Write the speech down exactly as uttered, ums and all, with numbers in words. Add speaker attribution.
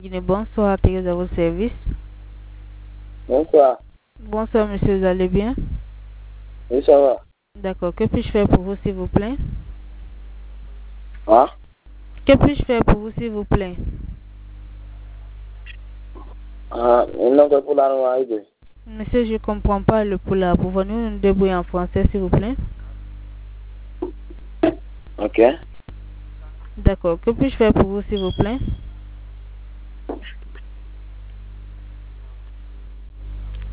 Speaker 1: Guinée, bonsoir, Thérèse à votre service.
Speaker 2: Bonsoir.
Speaker 1: Bonsoir, monsieur, vous allez bien?
Speaker 2: Oui, ça va.
Speaker 1: D'accord, que puis-je faire pour vous, s'il vous plaît?
Speaker 2: Hein?
Speaker 1: Que puis-je faire pour vous, s'il vous plaît?
Speaker 2: Ah, non, que pour la noire.
Speaker 1: Monsieur, je ne comprends pas le poula. Pouvons-nous nous débrouiller en français, s'il vous plaît?
Speaker 2: Ok.
Speaker 1: D'accord, que puis-je faire pour vous, s'il vous plaît?